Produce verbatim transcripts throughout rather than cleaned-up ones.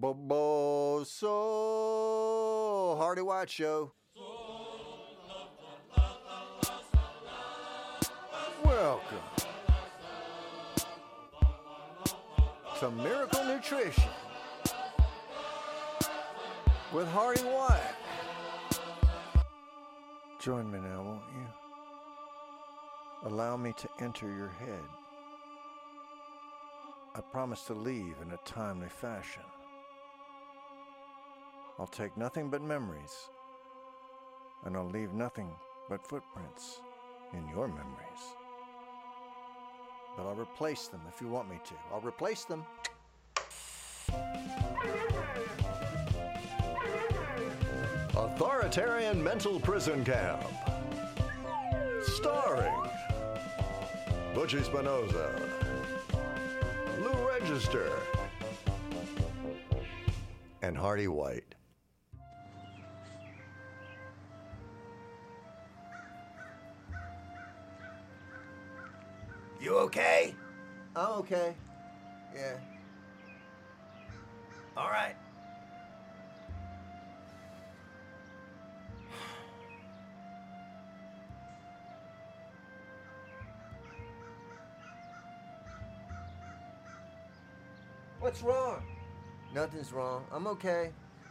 Boboso Hardy White Show. Welcome to Miracle Nutrition with Hardy White. Join me now, won't you? Allow me to enter your head. I promise to leave in a timely fashion. I'll take nothing but memories, and I'll leave nothing but footprints in your memories. But I'll replace them if you want me to. I'll replace them. Authoritarian Mental Prison Camp. Starring Butchie Spinoza, Lou Register, and Hardy White. You okay? I'm okay. Yeah. All right. What's wrong? Nothing's wrong. I'm okay.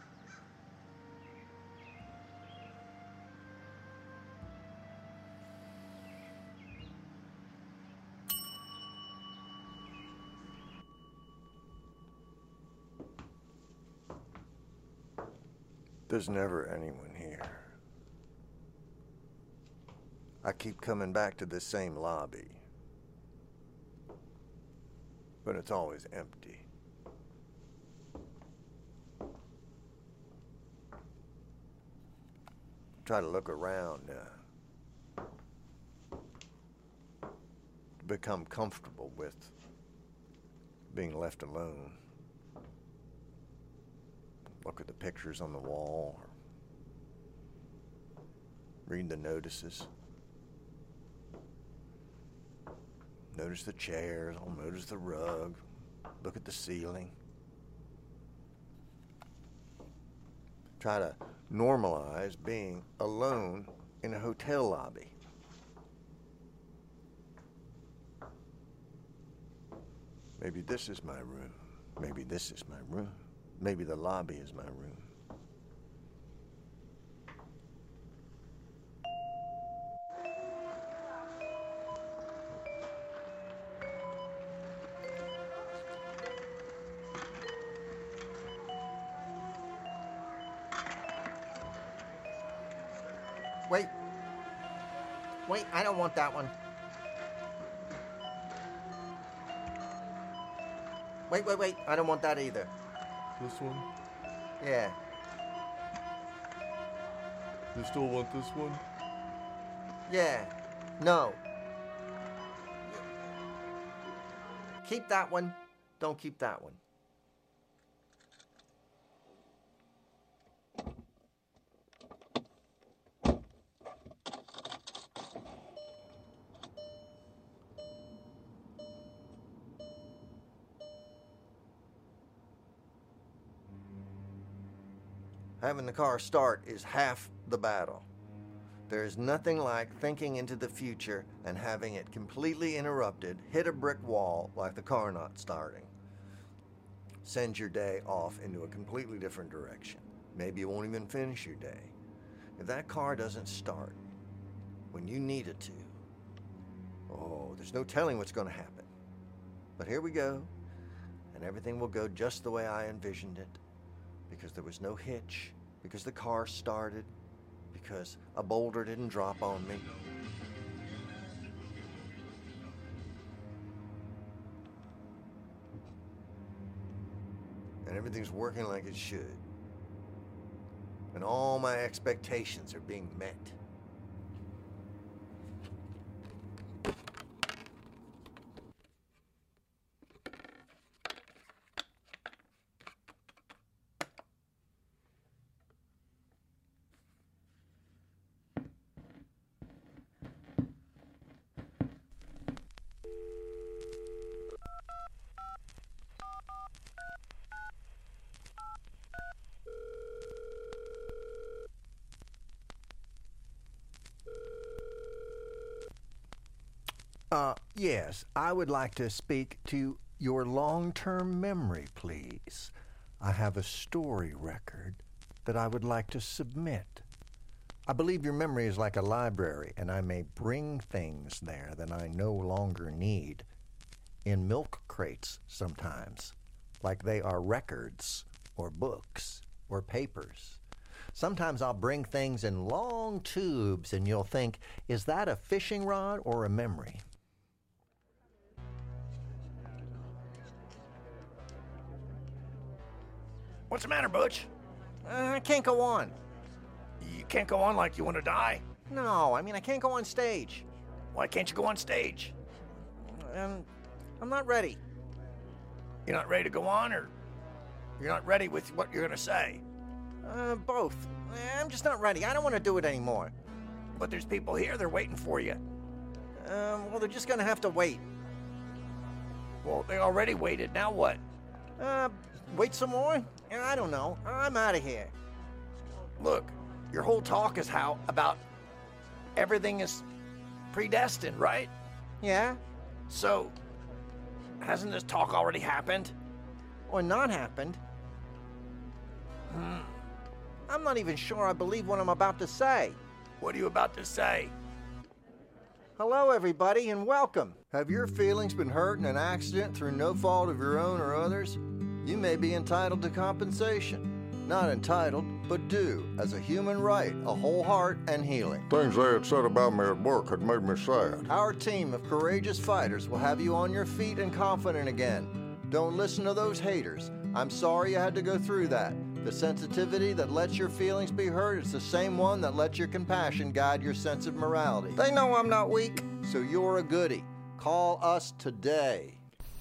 There's never anyone here. I keep coming back to this same lobby, but it's always empty. Try to look around, uh, to become comfortable with being left alone. Look at the pictures on the wall, or read the notices. Notice the chairs, I'll notice the rug, look at the ceiling. Try to normalize being alone in a hotel lobby. Maybe this is my room. Maybe this is my room. Maybe the lobby is my room. Wait. Wait, I don't want that one. Wait, wait, wait. I don't want that either. This one? Yeah. You still want this one? Yeah. No. Keep that one. Don't keep that one. Having the car start is half the battle. There is nothing like thinking into the future and having it completely interrupted, hit a brick wall like the car not starting. Send your day off into a completely different direction. Maybe you won't even finish your day. If that car doesn't start when you need it to, oh, there's no telling what's going to happen. But here we go, and everything will go just the way I envisioned it. Because there was no hitch, because the car started, because a boulder didn't drop on me. And everything's working like it should. And all my expectations are being met. Uh, yes, I would like to speak to your long-term memory, please. I have a story record that I would like to submit. I believe your memory is like a library, and I may bring things there that I no longer need in milk crates sometimes, like they are records or books or papers. Sometimes I'll bring things in long tubes, and you'll think, is that a fishing rod or a memory? What's the matter, Butch? Uh, I can't go on. You can't go on like you want to die? No, I mean, I can't go on stage. Why can't you go on stage? Um, I'm not ready. You're not ready to go on, or you're not ready with what you're going to say? Uh, both. I'm just not ready. I don't want to do it anymore. But there's people here, they're waiting for you. Um, well, they're just gonna have to wait. Well, they already waited, now what? Uh, wait some more? I don't know. I'm out of here. Look, your whole talk is how about everything is predestined, right? Yeah? So, hasn't this talk already happened? Or not happened? Hmm. I'm not even sure I believe what I'm about to say. What are you about to say? Hello, everybody, and welcome. Have your feelings been hurt in an accident through no fault of your own or others? You may be entitled to compensation. Not entitled, but due, as a human right, a whole heart, and healing. Things they had said about me at work had made me sad. Our team of courageous fighters will have you on your feet and confident again. Don't listen to those haters. I'm sorry you had to go through that. The sensitivity that lets your feelings be hurt is the same one that lets your compassion guide your sense of morality. They know I'm not weak, so you're a goodie. Call us today.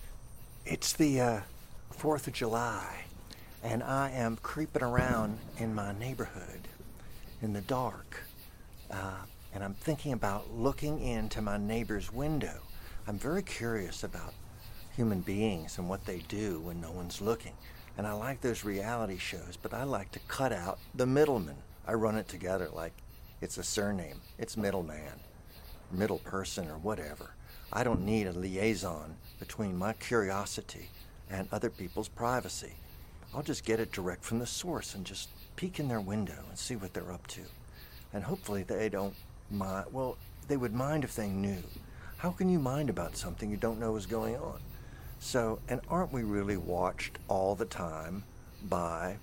It's the uh, fourth of July, and I am creeping around in my neighborhood in the dark, uh, and I'm thinking about looking into my neighbor's window. I'm very curious about human beings and what they do when no one's looking. And I like those reality shows, but I like to cut out the middleman. I run it together like it's a surname. It's middleman, middle person, or whatever. I don't need a liaison between my curiosity and other people's privacy. I'll just get it direct from the source and just peek in their window and see what they're up to. And hopefully they don't mind. Well, they would mind if they knew. How can you mind about something you don't know is going on? So, and aren't we really watched all the time by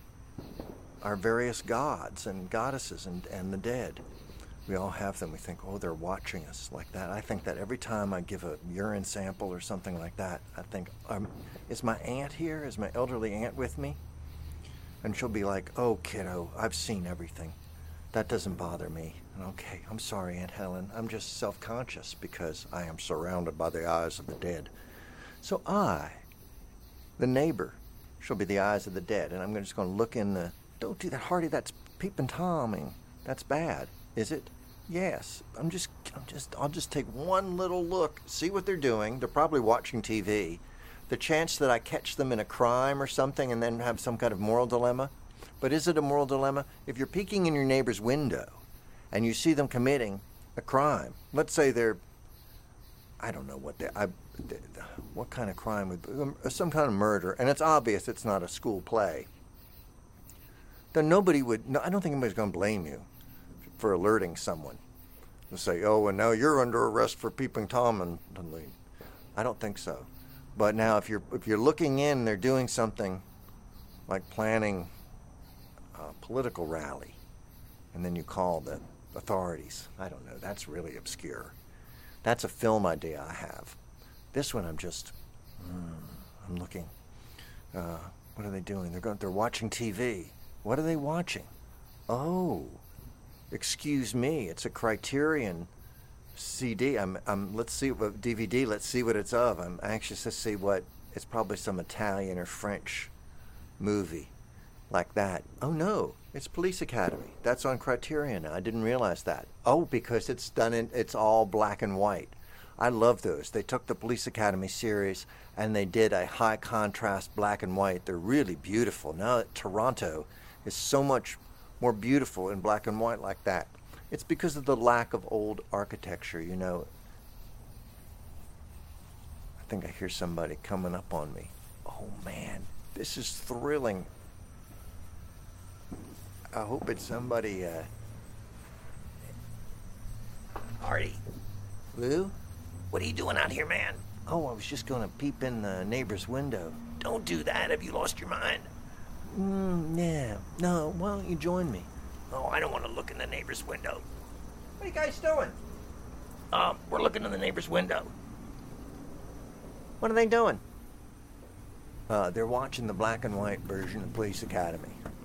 our various gods and goddesses and, and the dead? We all have them. We think, oh, they're watching us like that. I think that every time I give a urine sample or something like that, I think, um, is my aunt here? Is my elderly aunt with me? And she'll be like, oh, kiddo, I've seen everything. That doesn't bother me. Okay, I'm sorry, Aunt Helen. I'm just self-conscious because I am surrounded by the eyes of the dead. So I, the neighbor, shall be the eyes of the dead, and I'm just going to look in the... Don't do that, Hardy. That's peeping Tomming. That's bad. Is it? Yes. I'm just, I'm just, I'll just take one little look, see what they're doing. They're probably watching T V. The chance that I catch them in a crime or something and then have some kind of moral dilemma. But is it a moral dilemma? If you're peeking in your neighbor's window and you see them committing a crime, let's say they're, I don't know what they, I, they, what kind of crime would be, some kind of murder, and it's obvious it's not a school play, then nobody would, no, I don't think anybody's going to blame you for alerting someone. They'll say, oh, and now you're under arrest for peeping Tom, and, and they, I don't think so. But now if you're, if you're looking in, they're doing something like planning a political rally, and then you call the authorities. I don't know, that's really obscure. That's a film idea I have. This one I'm just, mm, I'm looking. Uh, what are they doing? They're going, they're watching T V. What are they watching? Oh, excuse me. It's a Criterion C D. I'm, I'm. Let's see what D V D. Let's see what it's of. I'm anxious to see what. It's probably some Italian or French movie, like that. Oh no, it's Police Academy. That's on Criterion now. I didn't realize that. Oh, because it's done in. It's all black and white. I love those. They took the Police Academy series and they did a high contrast black and white. They're really beautiful. Now Toronto is so much more beautiful in black and white like that. It's because of the lack of old architecture, you know. think I hear somebody coming up on me. Oh man, this is thrilling. I hope it's somebody, uh... Artie, Lou? what are you doing out here, man? Oh, I was just gonna peep in the neighbor's window. Don't do that. Have you lost your mind? Mm, yeah. No, why don't you join me? Oh, I don't want to look in the neighbor's window. What are you guys doing? Um, we're looking in the neighbor's window. What are they doing? Uh, they're watching the black and white version of Police Academy.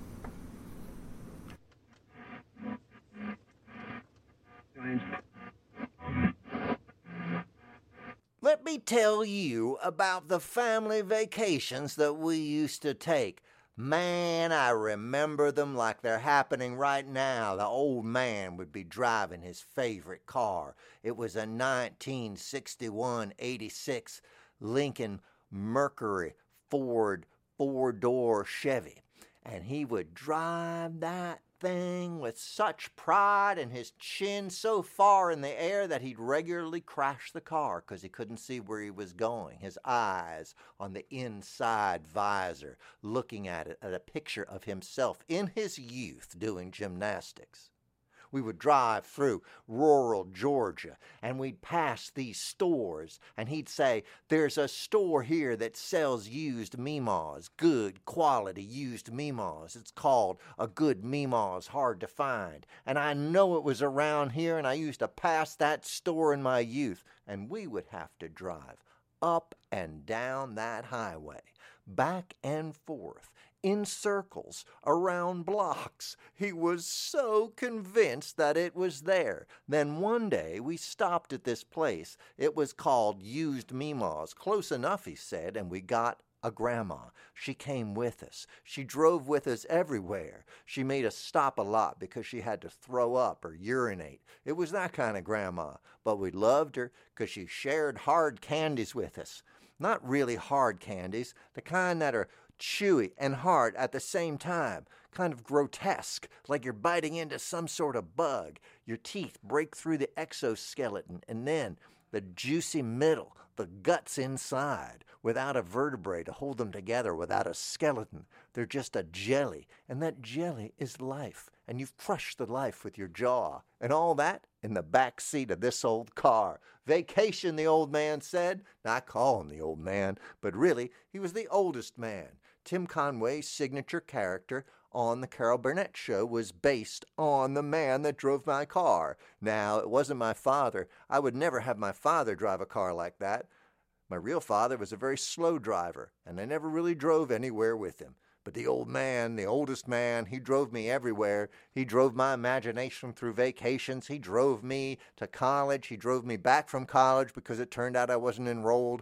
Let me tell you about the family vacations that we used to take. Man, I remember them like they're happening right now. The old man would be driving his favorite car. It was a nineteen sixty-one eighty-six Lincoln Mercury Ford four-door Chevy. And he would drive that thing with such pride and his chin so far in the air that he'd regularly crash the car because he couldn't see where he was going. His eyes on the inside visor, looking at it, at a picture of himself in his youth doing gymnastics. We would drive through rural Georgia, and we'd pass these stores, and he'd say, there's a store here that sells used Meemaws, good quality used Meemaws. It's called A Good Meemaw's Hard to Find. And I know it was around here, and I used to pass that store in my youth, and we would have to drive up and down that highway, back and forth, in circles, around blocks. He was so convinced that it was there. Then one day we stopped at this place. It was called Used Meemaws. Close enough, he said, and we got a grandma. She came with us. She drove with us everywhere. She made us stop a lot because she had to throw up or urinate. It was that kind of grandma, but we loved her because she shared hard candies with us. Not really hard candies, the kind that are chewy and hard at the same time, kind of grotesque, like you're biting into some sort of bug. Your teeth break through the exoskeleton, and then the juicy middle, the guts inside, without a vertebrae to hold them together, without a skeleton. They're just a jelly, and that jelly is life, and you've crushed the life with your jaw, and all that in the back seat of this old car. Vacation, the old man said. Now, I call him the old man, but really, he was the oldest man. Tim Conway's signature character on the Carol Burnett Show was based on the man that drove my car. Now, it wasn't my father. I would never have my father drive a car like that. My real father was a very slow driver, and I never really drove anywhere with him. But the old man, the oldest man, he drove me everywhere. He drove my imagination through vacations. He drove me to college. He drove me back from college because it turned out I wasn't enrolled.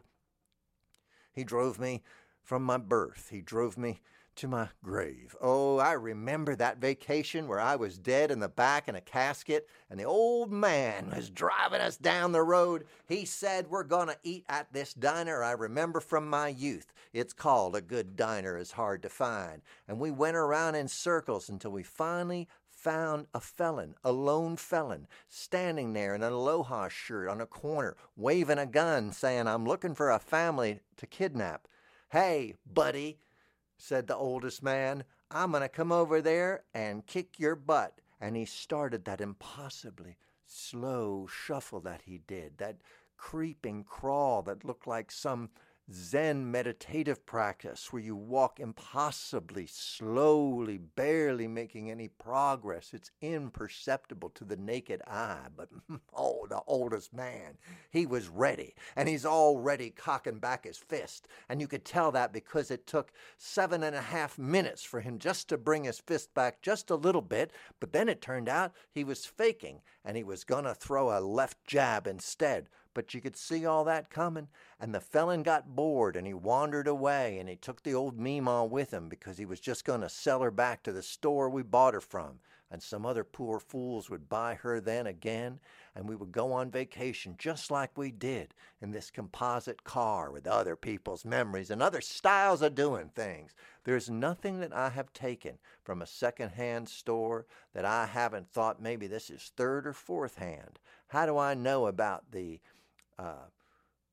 He drove me from my birth. He drove me to my grave. Oh, I remember that vacation where I was dead in the back in a casket, and the old man was driving us down the road. He said, we're going to eat at this diner I remember from my youth. It's called A Good Diner Is Hard to Find. And we went around in circles until we finally found a felon, a lone felon, standing there in an aloha shirt on a corner, waving a gun, saying, I'm looking for a family to kidnap. Hey, buddy, said the oldest man, I'm going to come over there and kick your butt. And he started that impossibly slow shuffle that he did, that creeping crawl that looked like some Zen meditative practice where you walk impossibly slowly, barely making any progress. It's imperceptible to the naked eye, but oh, the oldest man, he was ready, and he's already cocking back his fist, and you could tell that because it took seven and a half minutes for him just to bring his fist back just a little bit, but then it turned out he was faking, and he was gonna throw a left jab instead. But you could see all that coming, and the felon got bored, and he wandered away, and he took the old Meemaw with him because he was just going to sell her back to the store we bought her from, and some other poor fools would buy her then again, and we would go on vacation just like we did in this composite car with other people's memories and other styles of doing things. There's nothing that I have taken from a second-hand store that I haven't thought maybe this is third or fourth hand. How do I know about the Uh,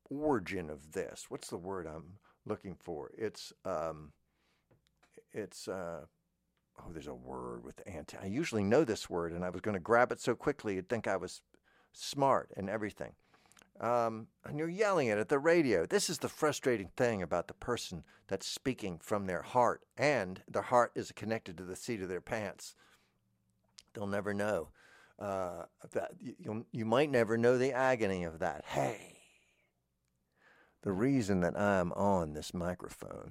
origin of this. What's the word I'm looking for? It's um, it's uh, oh, there's a word with anti. I usually know this word, and I was going to grab it so quickly you'd think I was smart and everything. Um, and you're yelling it at the radio. This is the frustrating thing about the person that's speaking from their heart, and their heart is connected to the seat of their pants. They'll never know. Uh, that you you might never know the agony of that. Hey, the reason that I'm on this microphone.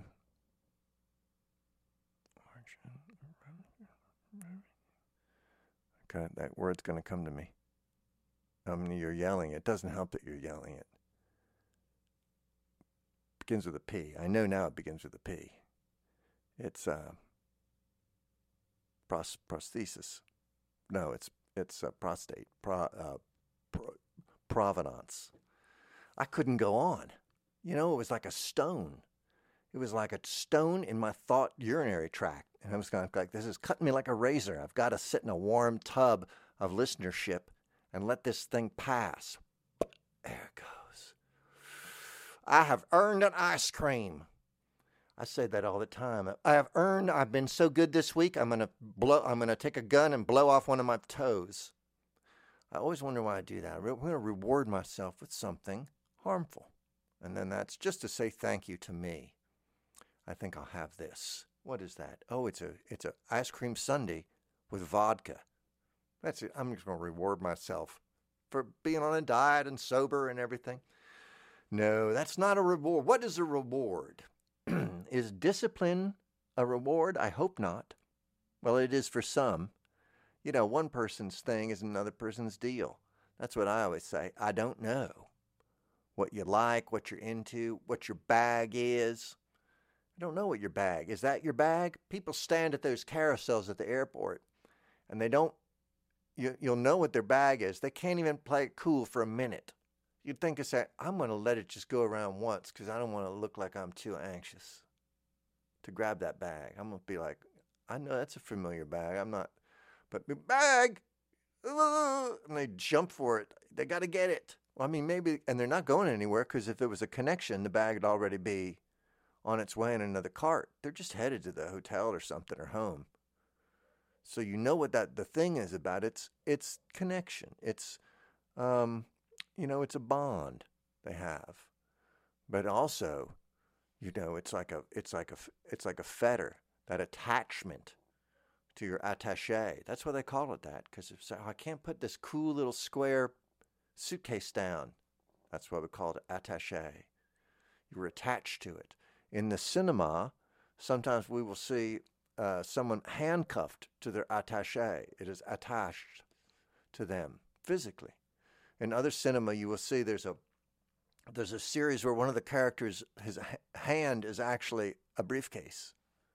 Okay, that word's going to come to me. I mean, you're yelling. It doesn't help that you're yelling it. Begins with a P. I know now it begins with a P. It's uh, pros- prosthesis. No, it's it's uh, prostate. Pro, uh, pro, provenance. I couldn't go on. You know, it was like a stone. It was like a stone in my thought urinary tract. And I was kind of like, this is cutting me like a razor. I've got to sit in a warm tub of listenership and let this thing pass. There it goes. I have earned an ice cream. I say that all the time. I have earned, I've been so good this week, I'm going to blow, I'm going to take a gun and blow off one of my toes. I always wonder why I do that. I'm going to reward myself with something harmful. And then that's just to say thank you to me. I think I'll have this. What is that? Oh, it's a it's a ice cream sundae with vodka. That's it. I'm just going to reward myself for being on a diet and sober and everything. No, that's not a reward. What is a reward? Is discipline a reward? I hope not. Well, it is for some. You know, one person's thing is another person's deal. That's what I always say. I don't know what you like, what you're into, what your bag is. I don't know what your bag. Is that your bag? People stand at those carousels at the airport, and they don't, you, you'll know what their bag is. They can't even play it cool for a minute. You'd think it's that, I'm going to let it just go around once because I don't want to look like I'm too anxious to grab that bag. I'm going to be like, I know that's a familiar bag. I'm not, but the bag, and they jump for it. They got to get it. Well, I mean, maybe, and they're not going anywhere because if it was a connection, the bag would already be on its way in another cart. They're just headed to the hotel or something or home. So you know what that the thing is about. It's it's connection. It's um, you know, it's a bond they have. But also, you know, it's like a it's like a it's like a fetter, that attachment to your attaché. That's why they call it that, because I can't put this cool little square suitcase down. That's why we call it attaché. You were attached to it. In the cinema, sometimes we will see uh, someone handcuffed to their attaché. It is attached to them physically. In other cinema, you will see there's a there's a series where one of the characters, his hand is actually a briefcase,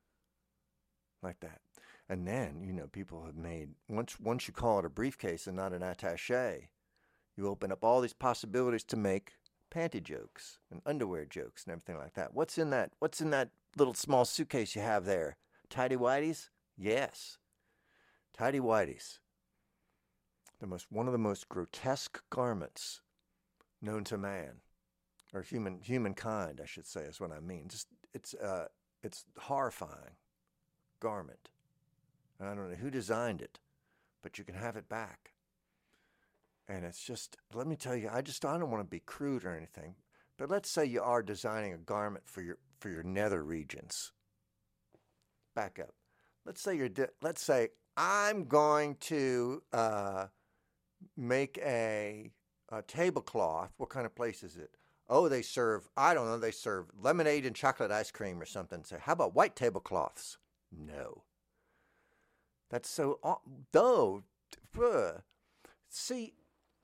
like that. And then, you know, people have made, once once you call it a briefcase and not an attaché, you open up all these possibilities to make panty jokes and underwear jokes and everything like that. What's in that? What's in that little small suitcase you have there? Tidy whities? Yes. Tidy whities. The most, one of the most grotesque garments known to man, or human humankind, I should say, is what I mean. Just it's uh it's horrifying garment. And I don't know who designed it, but you can have it back. And it's just, let me tell you, I just, I don't want to be crude or anything, but let's say you are designing a garment for your for your nether regions. Back up. Let's say you're, de- let's say I'm going to uh, make a, a tablecloth. What kind of place is it? Oh, they serve, I don't know, they serve lemonade and chocolate ice cream or something. Say, how about white tablecloths? No. That's so, though, uh, see,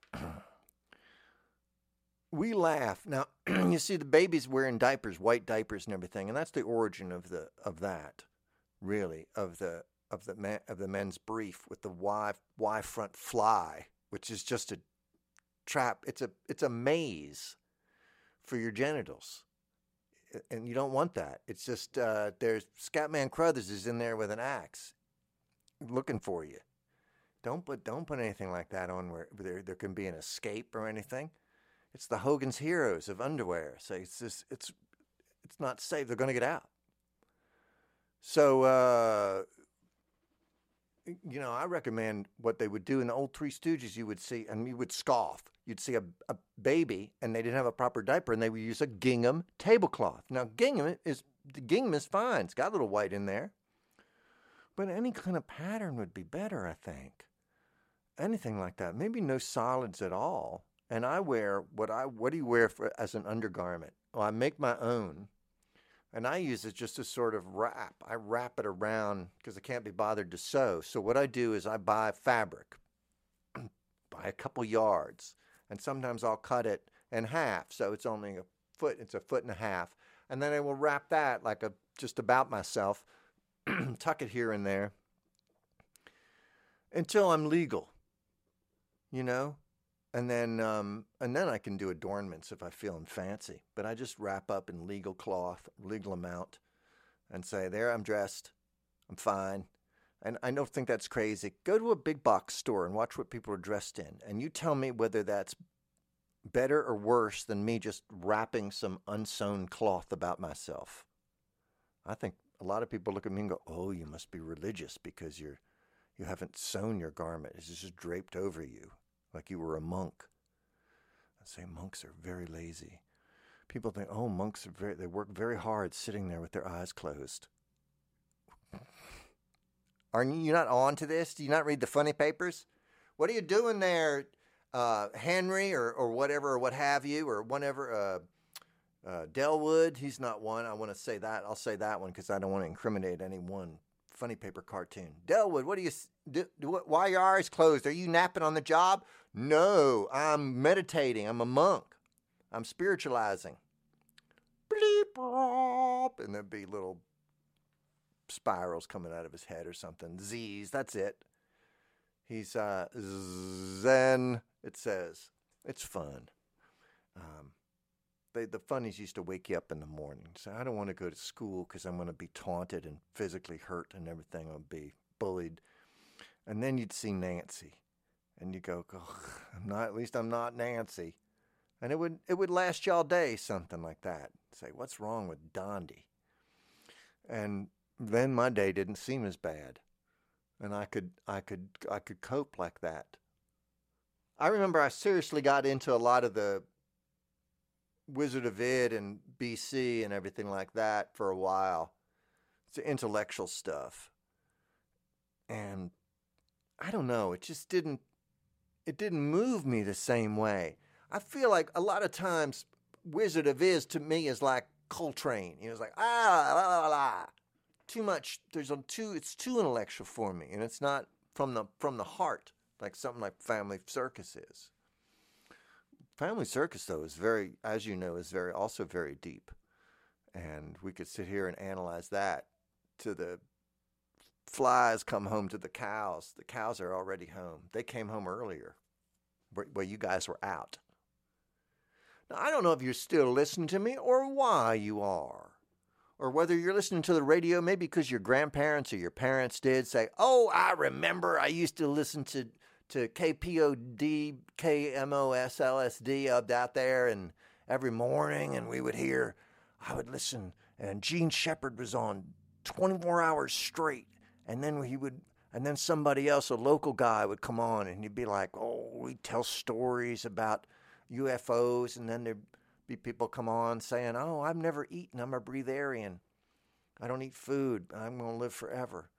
we laugh now. You see, the babies wearing diapers, white diapers, and everything, and that's the origin of the of that, really, of the of the man, of the men's brief with the Y Y front fly, which is just a trap. It's a it's a maze for your genitals, and you don't want that. It's just uh, there's Scatman Crothers is in there with an axe, looking for you. Don't put don't put anything like that on where there there can be an escape or anything. It's the Hogan's Heroes of underwear. Say it's just, it's it's not safe. They're going to get out. So, uh, you know, I recommend what they would do in the old Three Stooges. You would see, and you would scoff. You'd see a, a baby, and they didn't have a proper diaper, and they would use a gingham tablecloth. Now, gingham is the gingham is fine. It's got a little white in there, but any kind of pattern would be better, I think. Anything like that. Maybe no solids at all. And I wear what I what do you wear for as an undergarment? Well, I make my own. And I use it just to sort of wrap. I wrap it around because I can't be bothered to sew. So what I do is I buy fabric, buy a couple yards, and sometimes I'll cut it in half. So it's only a foot, it's a foot and a half. And then I will wrap that like a just about myself, tuck it here and there until I'm legal, you know? And then um, and then I can do adornments if I feel I'm fancy. But I just wrap up in legal cloth, legal amount, and say, there, I'm dressed. I'm fine. And I don't think that's crazy. Go to a big box store and watch what people are dressed in. And you tell me whether that's better or worse than me just wrapping some unsewn cloth about myself. I think a lot of people look at me and go, oh, you must be religious because you're, you haven't sewn your garment. It's just draped over you. Like you were a monk. I say monks are very lazy. People think, oh, monks are very, they work very hard sitting there with their eyes closed. Are you not on to this? Do you not read the funny papers? What are you doing there, uh, Henry or, or whatever, or what have you, or whatever, uh, uh, Delwood? He's not one. I want to say that. I'll say that one because I don't want to incriminate any one funny paper cartoon. Delwood, what do you do, do? Why are your eyes closed? Are you napping on the job? No, I'm meditating. I'm a monk. I'm spiritualizing. Bleep, blop, and there'd be little spirals coming out of his head or something. Z's, that's it. He's uh, Zen, it says. It's fun. Um, they, the funnies used to wake you up in the morning. Say, I don't want to go to school because I'm going to be taunted and physically hurt and everything. I'll be bullied. And then you'd see Nancy. And you go, oh, I'm not, at least I'm not Nancy. And it would it would last you all day, something like that. Say, what's wrong with Dondi? And then my day didn't seem as bad. And I could I could I could cope like that. I remember I seriously got into a lot of the Wizard of Id and B C and everything like that for a while. It's intellectual stuff. And I don't know, it just didn't It didn't move me the same way. I feel like a lot of times Wizard of Iz to me is like Coltrane. You know, it's like, ah, la, la, la. Too much, there's a too, it's too intellectual for me. And it's not from the from the heart, like something like Family Circus is. Family Circus, though, is very, as you know, is very, also very deep. And we could sit here and analyze that to the flies come home to the cows. The cows are already home. They came home earlier, where you guys were out. Now, I don't know if you're still listening to me or why you are. Or whether you're listening to the radio, maybe because your grandparents or your parents did say, oh, I remember I used to listen to, to K P O D, K M O S L S D up out there and every morning, and we would hear, I would listen, and Gene Shepard was on twenty-four hours straight. And then he would, and then somebody else, a local guy, would come on, and he'd be like, "Oh, we tell stories about U F Os," and then there'd be people come on saying, "Oh, I've never eaten. I'm a breatharian. I don't eat food. I'm going to live forever."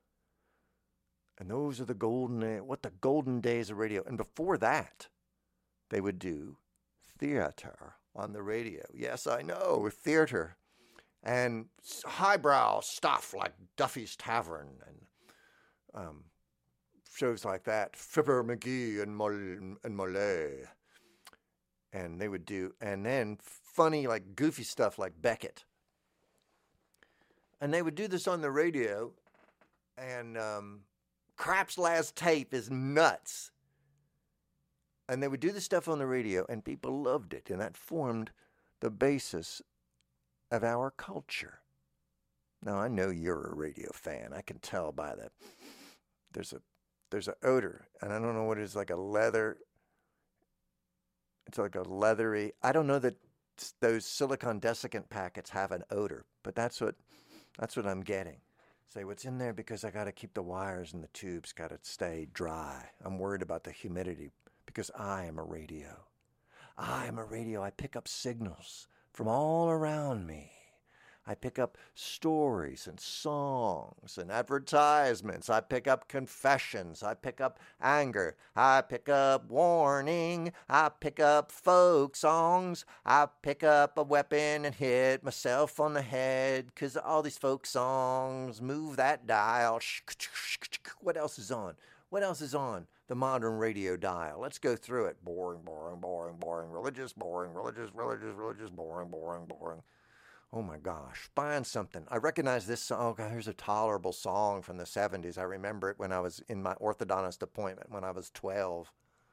And those are the golden, what the golden days of radio. And before that, they would do theater on the radio. Yes, I know, theater. And highbrow stuff like Duffy's Tavern and um, shows like that, Fibber McGee and Mol- and Mollet. And they would do, and then funny, like goofy stuff like Beckett. And they would do this on the radio, and um, Crap's Last Tape is nuts. And they would do this stuff on the radio, and people loved it, and that formed the basis of our culture. Now, I know you're a radio fan. I can tell by the, there's a, there's an odor, and I don't know what it is, like a leather, It's like a leathery. I don't know that s- those silicon desiccant packets have an odor, but that's what that's what I'm getting. Say what's in there because I got to keep the wires and the tubes got to stay dry. I'm worried about the humidity because I am a radio. I am a radio. I pick up signals from all around me. I pick up stories and songs and advertisements. I pick up confessions. I pick up anger. I pick up warning. I pick up folk songs. I pick up a weapon and hit myself on the head because all these folk songs move that dial. What else is on? What else is on the modern radio dial? Let's go through it. Boring, boring, boring, boring. Religious, boring, religious, religious, religious, boring, boring, boring. Oh my gosh, find something. I recognize this song. Oh God, here's a tolerable song from the seventies. I remember it when I was in my orthodontist appointment when I was twelve.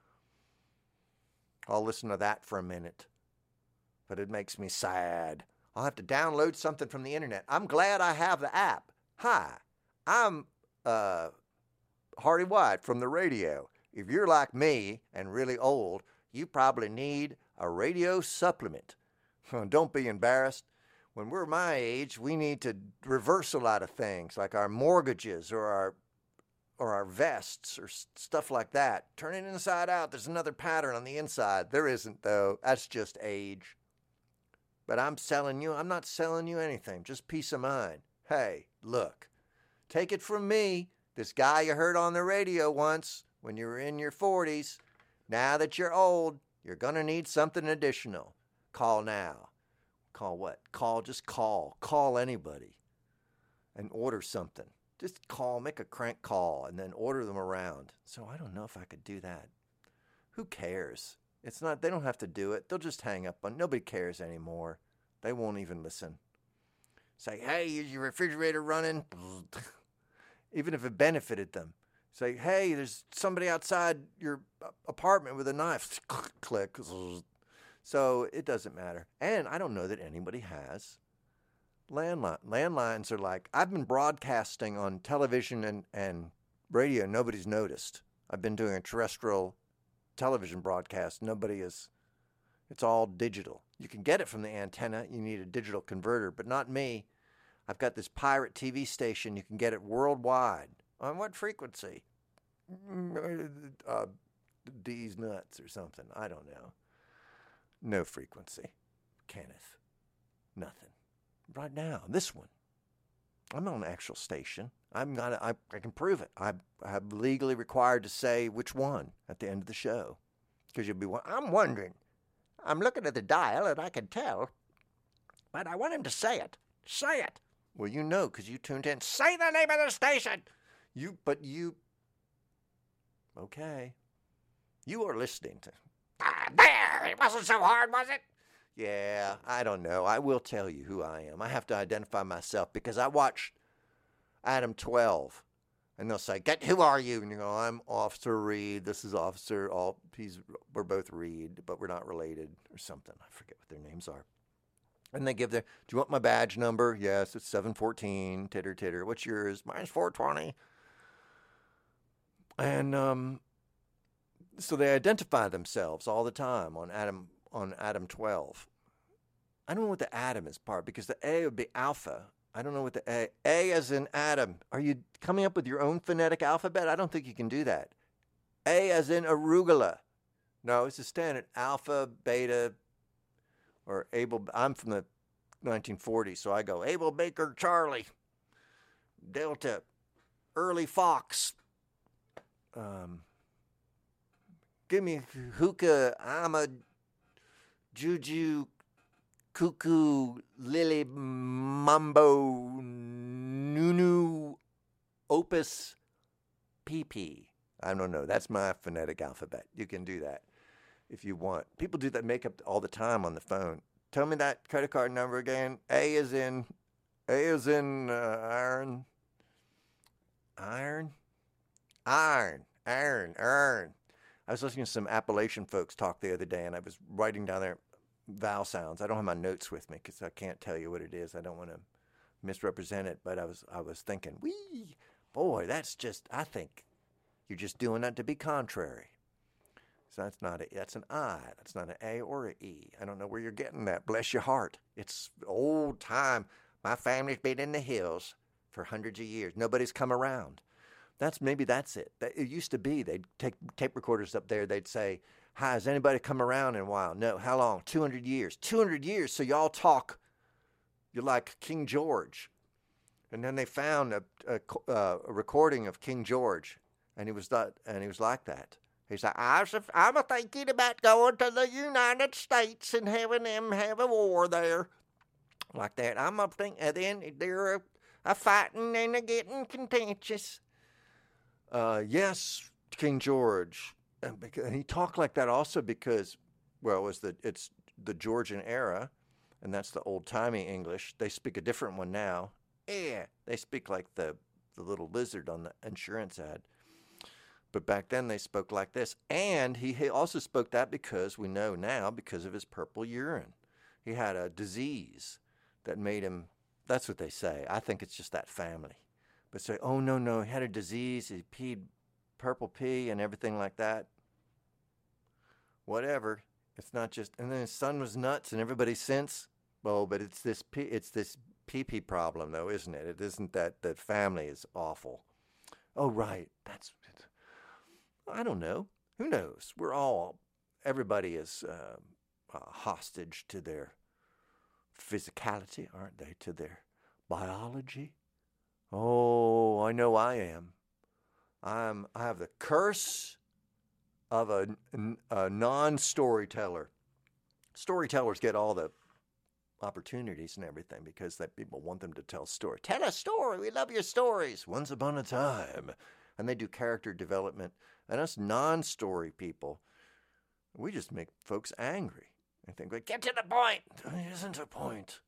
I'll listen to that for a minute. But it makes me sad. I'll have to download something from the internet. I'm glad I have the app. Hi, I'm uh, Hardy White from the radio. If you're like me and really old, you probably need a radio supplement. Don't be embarrassed. When we're my age, we need to reverse a lot of things, like our mortgages or our or our vests or stuff like that. Turn it inside out. There's another pattern on the inside. There isn't, though. That's just age. But I'm selling you, I'm not selling you anything, just peace of mind. Hey, look, take it from me, this guy you heard on the radio once when you were in your forties. Now that you're old, you're going to need something additional. Call now. Call what? Call, just call. Call anybody and order something. Just call, make a crank call, and then order them around. So I don't know if I could do that. Who cares? It's not, they don't have to do it. They'll just hang up on, nobody cares anymore. They won't even listen. Say, hey, is your refrigerator running? Even if it benefited them. Say, hey, there's somebody outside your apartment with a knife. Click. So it doesn't matter. And I don't know that anybody has landline. Landlines are like, I've been broadcasting on television and, and radio. Nobody's noticed. I've been doing a terrestrial television broadcast. Nobody is, it's all digital. You can get it from the antenna. You need a digital converter, but not me. I've got this pirate T V station. You can get it worldwide. On what frequency? Uh, D's nuts or something. I don't know. No frequency. Kenneth. Nothing. Right now, this one. I'm on an actual station. I'm not. I, I can prove it. I, I'm legally required to say which one at the end of the show. Because you'll be, I'm wondering. I'm looking at the dial and I can tell. But I want him to say it. Say it. Well, you know, because you tuned in. Say the name of the station. You, but you. Okay. You are listening to. Ah, there! It wasn't so hard, was it? Yeah, I don't know. I will tell you who I am. I have to identify myself because I watched Adam twelve, and they'll say, "Get who are you?" And you go, "I'm Officer Reed. This is Officer. All he's we're both Reed, but we're not related or something. I forget what their names are." And they give their. Do you want my badge number? Yes, it's seven fourteen. Titter titter. What's yours? Mine's four twenty. And um. So they identify themselves all the time on Adam on Adam twelve. I don't know what the Adam is part because the A would be alpha. I don't know what the A. A as in Adam. Are you coming up with your own phonetic alphabet? I don't think you can do that. A as in arugula. No, it's a standard alpha, beta, or Abel. I'm from the nineteen forties, so I go Abel Baker Charlie, Delta, Early Fox. Um. Give me hookah, I'm a juju, cuckoo, lily, mambo, nunu, opus, pp. I don't know. That's my phonetic alphabet. You can do that if you want. People do that makeup all the time on the phone. Tell me that credit card number again. A is in, A is in uh, iron, iron, iron, iron, iron. I was listening to some Appalachian folks talk the other day, and I was writing down their vowel sounds. I don't have my notes with me because I can't tell you what it is. I don't want to misrepresent it, but I was I was thinking, wee, boy, that's just, I think you're just doing that to be contrary. So that's not a, that's an I. That's not an A or an E. I don't know where you're getting that. Bless your heart. It's old time. My family's been in the hills for hundreds of years. Nobody's come around. That's maybe that's it. It used to be they'd take tape recorders up there. They'd say, "Hi, has anybody come around in a while?" No. How long? two hundred years. two hundred years. So y'all talk. You're like King George. And then they found a, a, a recording of King George, and he was that, and he was like that. He's like, I was, I'm a thinking about going to the United States and having them have a war there. Like that. I'm up thinking, and then they're a, a fighting and a getting contentious. Uh, yes, King George. And, because, and he talked like that also because, well, it was the, it's the Georgian era, and that's the old-timey English. They speak a different one now. Yeah, they speak like the, the little lizard on the insurance ad. But back then they spoke like this. And he also spoke that because we know now because of his purple urine. He had a disease that made him, that's what they say. I think it's just that family. But say, oh, no, no, he had a disease. He peed purple pee and everything like that. Whatever. It's not just, and then his son was nuts and everybody since. Oh, but it's this pee, it's this pee-pee problem, though, isn't it? It isn't that that family is awful. Oh, right. That's I don't know. Who knows? We're all, everybody is uh, uh, hostage to their physicality, aren't they? To their biology. Oh, I know I am. I'm. I have the curse of a, a non-storyteller. Storytellers get all the opportunities and everything because that people want them to tell stories. Tell a story. We love your stories. Once upon a time. And they do character development. And us non-story people, we just make folks angry. I think, like, get to the point. There isn't a point.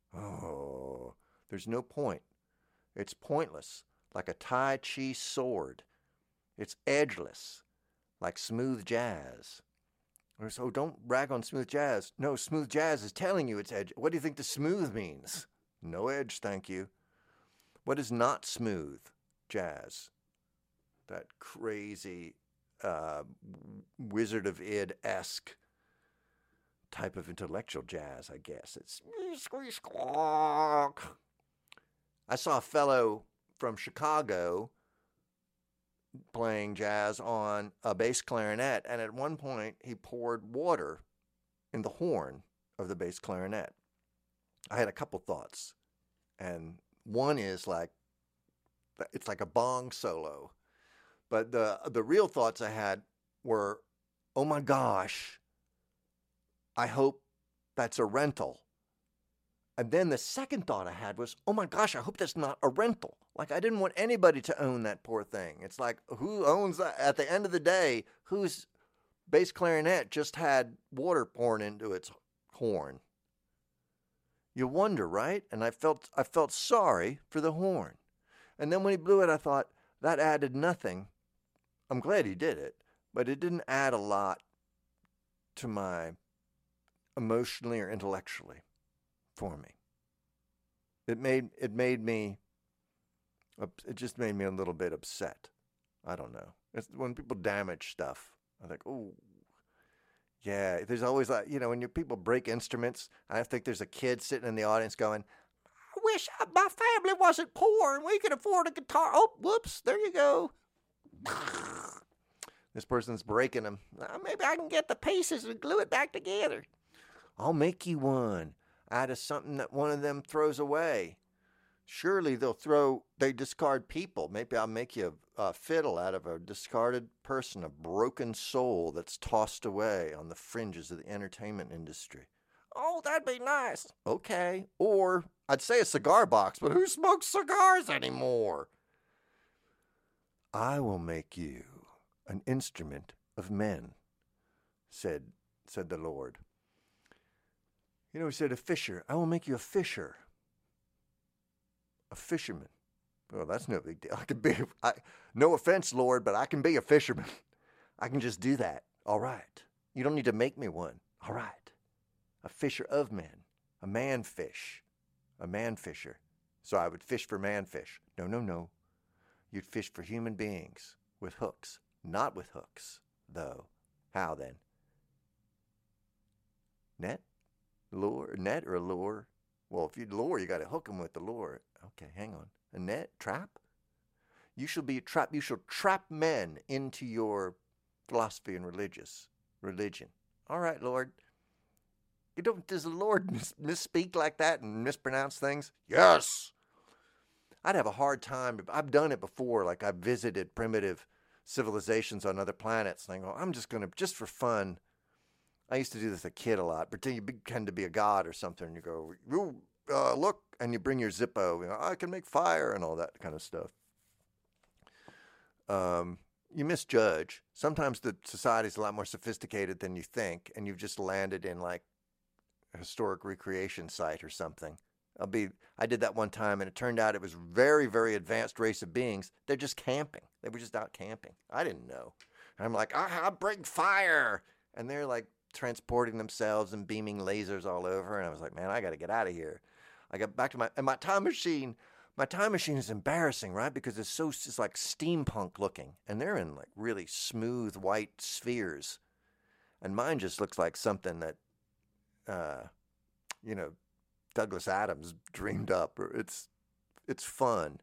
Oh, there's no point. It's pointless, like a Tai Chi sword. It's edgeless, like smooth jazz. So don't rag on smooth jazz. No, smooth jazz is telling you it's edge. What do you think the smooth means? No edge, thank you. What is not smooth jazz? That crazy uh, Wizard of Id-esque type of intellectual jazz, I guess. It's squawk. I saw a fellow from Chicago playing jazz on a bass clarinet, and at one point he poured water in the horn of the bass clarinet. I had a couple thoughts, and one is like, it's like a bong solo. But the the real thoughts I had were, oh my gosh, I hope that's a rental. And then the second thought I had was, oh my gosh, I hope that's not a rental. Like, I didn't want anybody to own that poor thing. It's like, who owns that? At the end of the day, whose bass clarinet just had water pouring into its horn? You wonder, right? And I felt I felt sorry for the horn. And then when he blew it, I thought, that added nothing. I'm glad he did it, but it didn't add a lot to my emotionally or intellectually for me. It made it made me, it just made me a little bit upset. I don't know. It's when people damage stuff, I think, oh, yeah. There's always like, you know, when you people break instruments, I think there's a kid sitting in the audience going, I wish my family wasn't poor and we could afford a guitar. Oh, whoops, there you go. This person's breaking them. Oh, maybe I can get the pieces and glue it back together. I'll make you one out of something that one of them throws away. Surely they'll throw, they discard people. Maybe I'll make you a, a fiddle out of a discarded person, a broken soul that's tossed away on the fringes of the entertainment industry. Oh, that'd be nice. Okay. Or I'd say a cigar box, but who smokes cigars anymore? I will make you an instrument of men, said said the Lord. You know, he said a fisher. I will make you a fisher. A fisherman. Well, that's no big deal. I can be, I, no offense, Lord, but I can be a fisherman. I can just do that. All right. You don't need to make me one. All right. A fisher of men. A man fish. A man fisher. So I would fish for man fish. No, no, no. You'd fish for human beings with hooks. Not with hooks, though. How then? Net? Lure? Net or lure? Well, if you lure, you got to hook them with the lure. Okay, hang on. A net? Trap? You shall be a trap. You shall trap men into your philosophy and religious religion. All right, Lord. You don't, does the Lord mis- misspeak like that and mispronounce things? Yes. I'd have a hard time. I've done it before. Like I've visited primitive civilizations on other planets. And I go, I'm just going to, just for fun. I used to do this as a kid a lot. Pretend you pretend to be a god or something. And you go, you, uh, look, and you bring your Zippo. You know, I can make fire and all that kind of stuff. Um, you misjudge. Sometimes the society's a lot more sophisticated than you think, and you've just landed in like a historic recreation site or something. I'll be. I did that one time, and it turned out it was very, very advanced race of beings. They're just camping. They were just out camping. I didn't know. And I'm like, I, I bring fire, and they're like transporting themselves and beaming lasers all over. And I was like, man, I got to get out of here. I got back to my and my time machine. My time machine is embarrassing, right? Because it's so it's like steampunk looking, and they're in like really smooth white spheres, and mine just looks like something that, uh, you know, Douglas Adams dreamed up. It's it's fun.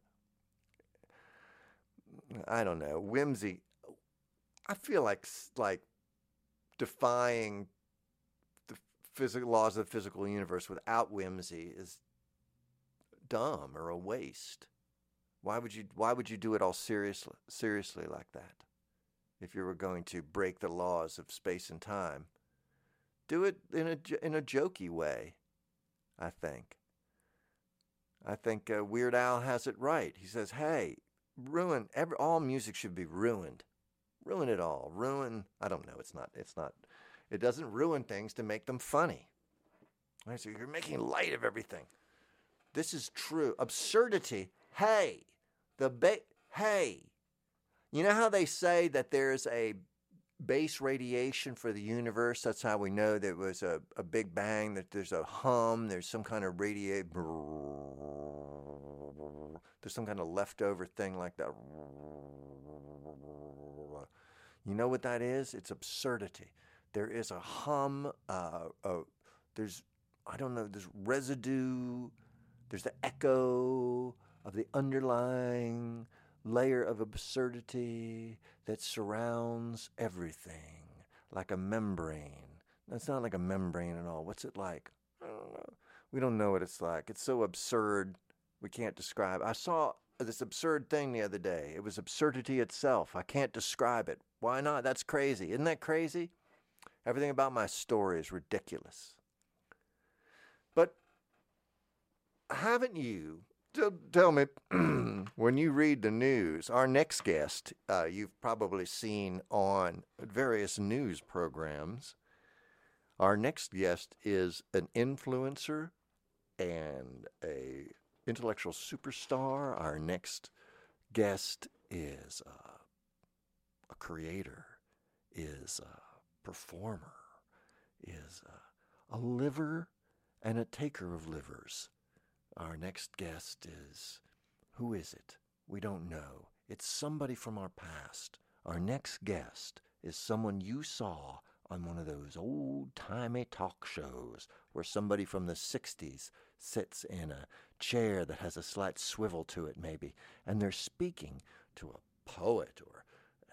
I don't know, whimsy. I feel like like defying the physical laws of the physical universe without whimsy is dumb or a waste. Why would you why would you do it all seriously seriously like that? If you were going to break the laws of space and time, do it in a in a jokey way. I think. I think uh, Weird Al has it right. He says, "Hey, ruin every all music should be ruined. Ruin it all. Ruin. I don't know. It's not. It's not. It doesn't ruin things to make them funny. Right, so you're making light of everything. This is true. Absurdity. Hey, the ba- Hey, you know how they say that there's a base radiation for the universe? That's how we know there was a, a big bang, that there's a hum, there's some kind of radiate, there's some kind of leftover thing like that. You know what that is? It's absurdity. There is a hum, uh, uh, there's, I don't know, there's residue, there's the echo of the underlying layer of absurdity that surrounds everything like a membrane. It's not like a membrane at all. What's it like? I don't know. We don't know what it's like. It's so absurd, we can't describe. I saw this absurd thing the other day. It was absurdity itself. I can't describe it. Why not? That's crazy. Isn't that crazy? Everything about my story is ridiculous. But haven't you, tell me, when you read the news, our next guest, uh, you've probably seen on various news programs. Our next guest is an influencer and a intellectual superstar. Our next guest is uh, a creator, is a performer, is a, a liver and a taker of livers. Our next guest is, who is it? We don't know. It's somebody from our past. Our next guest is someone you saw on one of those old-timey talk shows where somebody from the sixties sits in a chair that has a slight swivel to it, maybe, and they're speaking to a poet or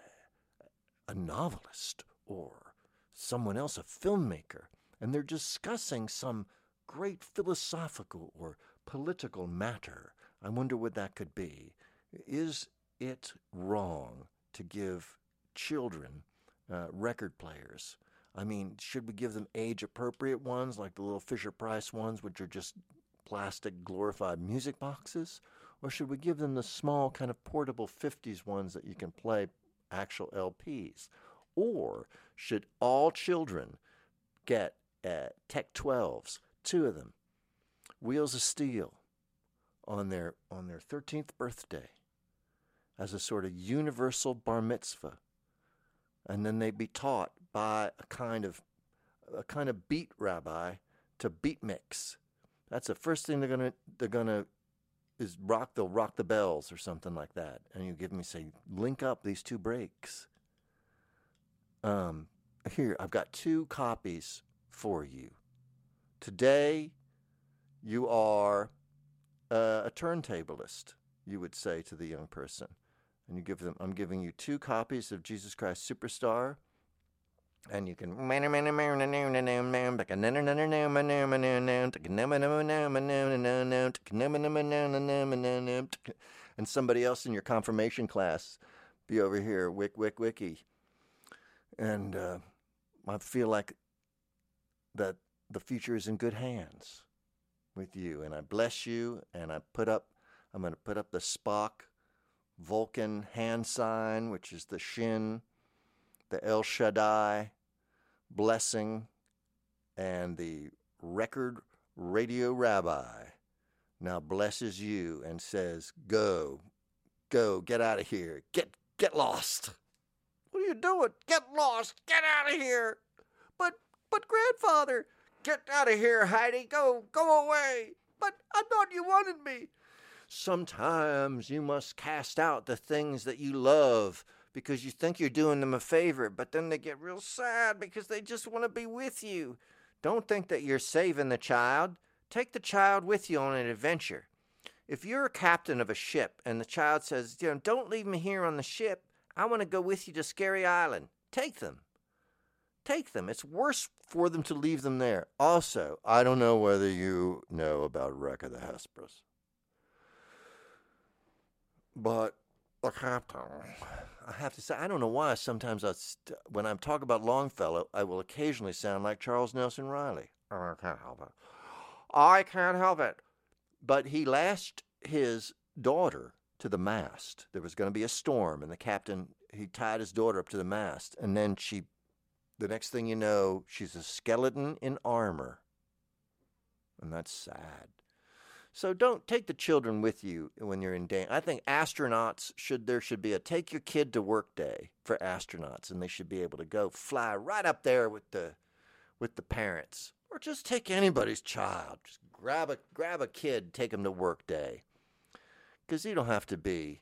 a novelist or someone else, a filmmaker, and they're discussing some great philosophical or political matter. I wonder what that could be. Is it wrong to give children uh, record players? I mean, should we give them age-appropriate ones, like the little Fisher-Price ones, which are just plastic glorified music boxes? Or should we give them the small kind of portable fifties ones that you can play actual L Ps? Or should all children get uh, Tech twelves, two of them, Wheels of Steel, on their on their thirteenth birthday as a sort of universal bar mitzvah, and then they'd be taught by a kind of a kind of beat rabbi to beat mix. That's the first thing they're gonna they're gonna is rock. They'll rock the bells or something like that, and you give me say link up these two breaks. Um, here, I've got two copies for you. Today, you are uh, a turntablist, you would say to the young person. And you give them, I'm giving you two copies of Jesus Christ Superstar. And you can, and somebody else in your confirmation class be over here, wick, wick, wicky. And uh, I feel like that the future is in good hands with you. And I bless you, and I put up, I'm going to put up the Spock Vulcan hand sign, which is the Shin, the El Shaddai blessing, and the record radio rabbi now blesses you and says, go, go, get out of here, get, get lost. What are you doing? Get lost, get out of here. But, but grandfather, get out of here, Heidi, go, go away. But I thought you wanted me. Sometimes you must cast out the things that you love because you think you're doing them a favor, but then they get real sad because they just want to be with you. Don't think that you're saving the child. Take the child with you on an adventure. If you're a captain of a ship and the child says, you know, don't leave me here on the ship, I want to go with you to Scary Island, take them. Take them. It's worse for them to leave them there. Also, I don't know whether you know about Wreck of the Hesperus, but the captain, I have to say, I don't know why sometimes I st- when I'm talking about Longfellow, I will occasionally sound like Charles Nelson Riley. I can't help it. I can't help it. But he lashed his daughter to the mast. There was going to be a storm, and the captain, he tied his daughter up to the mast, and then she, the next thing you know, she's a skeleton in armor. And that's sad. So don't take the children with you when you're in danger. I think astronauts should, there should be a take your kid to work day for astronauts, and they should be able to go fly right up there with the with the parents. Or just take anybody's child. Just grab a grab a kid, take them to work day. Because you don't have to be,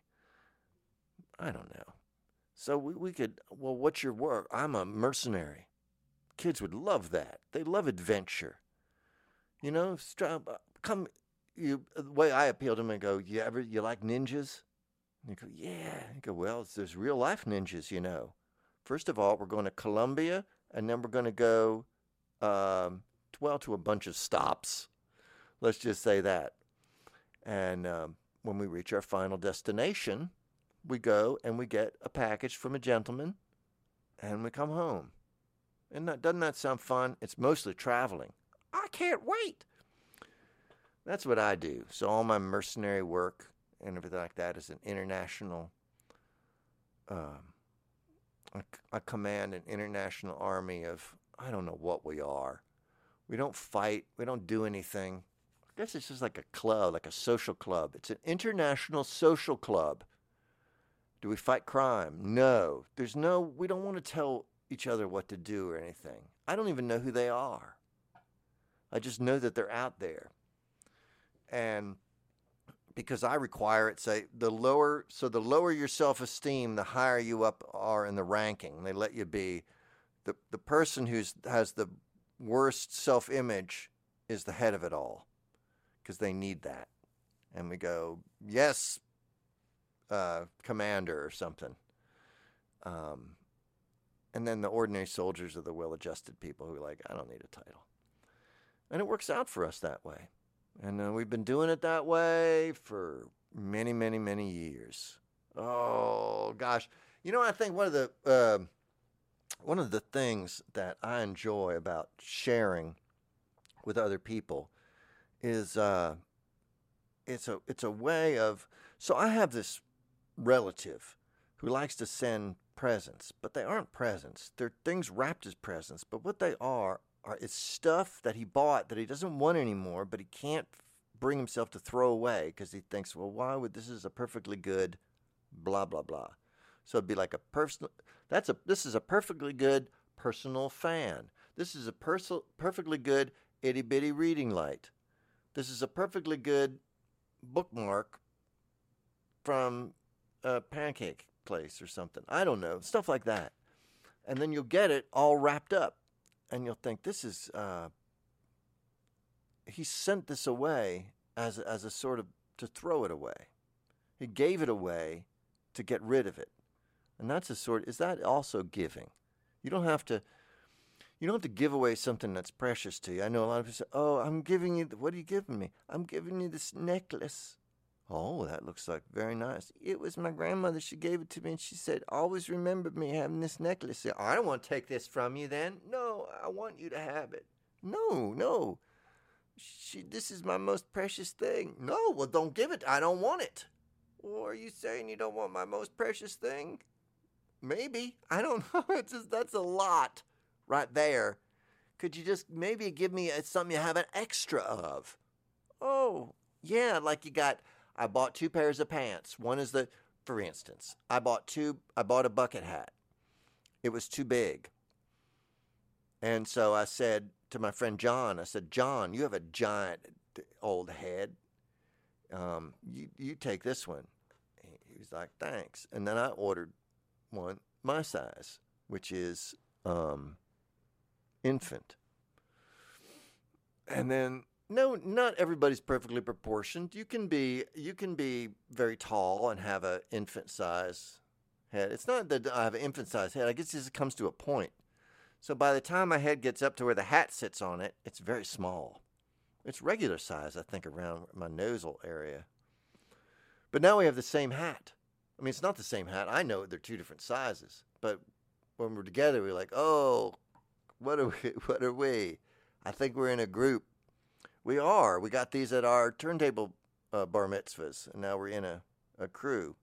I don't know. So we, we could, well, what's your work? I'm a mercenary. Kids would love that. They love adventure. You know, come, you, the way I appeal to them, I go, you ever, you like ninjas? And you go, yeah. You go, well, there's real life ninjas, you know. First of all, we're going to Colombia, and then we're going to go, um, well, to a bunch of stops. Let's just say that. And um, when we reach our final destination, we go and we get a package from a gentleman, and we come home. And that, doesn't that sound fun? It's mostly traveling. I can't wait. That's what I do. So all my mercenary work and everything like that is an international, um, I, I command an international army of, I don't know what we are. We don't fight. We don't do anything. I guess it's just like a club, like a social club. It's an international social club. Do we fight crime? No. There's no, we don't want to tell each other what to do or anything. I don't even know who they are. I just know that they're out there. And because I require it, say, the lower, so the lower your self-esteem, the higher you up are in the ranking. They let you be, the, the person who has the worst self-image is the head of it all, because they need that. And we go, yes, uh, commander or something. Um, and then the ordinary soldiers are the well-adjusted people who are like, I don't need a title. And it works out for us that way. And uh, we've been doing it that way for many, many, many years. Oh, gosh. You know, I think one of the uh, one of the things that I enjoy about sharing with other people is uh, it's a it's a way of, so I have this relative who likes to send presents, but they aren't presents. They're things wrapped as presents, but what they are are it's stuff that he bought that he doesn't want anymore, but he can't bring himself to throw away because he thinks, well, why would, this is a perfectly good blah blah blah. So it'd be like a personal, that's a this is a perfectly good personal fan. This is a perso- perfectly good itty bitty reading light. This is a perfectly good bookmark from a pancake place or something. I don't know, stuff like that. And then you'll get it all wrapped up. And you'll think, this is, uh, he sent this away as, as a sort of, to throw it away. He gave it away to get rid of it. And that's a sort, is that also giving? You don't have to, you don't have to give away something that's precious to you. I know a lot of people say, oh, I'm giving you, what are you giving me? I'm giving you this necklace. Oh, that looks like very nice. It was my grandmother. She gave it to me, and she said, always remember me having this necklace. I don't want to take this from you then. No, I want you to have it. No, no. She, this is my most precious thing. No, well, don't give it. I don't want it. Or are you saying you don't want my most precious thing? Maybe. I don't know. It's just, that's a lot right there. Could you just maybe give me something you have an extra of? Oh, yeah, like you got... I bought two pairs of pants. One is the, for instance, I bought two, I bought a bucket hat. It was too big. And so I said to my friend John, I said, John, you have a giant old head. Um, you, you take this one. He was like, thanks. And then I ordered one my size, which is um, infant. And then, no, not everybody's perfectly proportioned. You can be you can be very tall and have an infant size head. It's not that I have an infant size head. I guess it just comes to a point. So by the time my head gets up to where the hat sits on it, it's very small. It's regular size, I think, around my nasal area. But now we have the same hat. I mean, it's not the same hat. I know they're two different sizes. But when we're together, we're like, oh, what are we? What are we? I think we're in a group. We are. We got these at our turntable uh, bar mitzvahs, and now we're in a, a crew.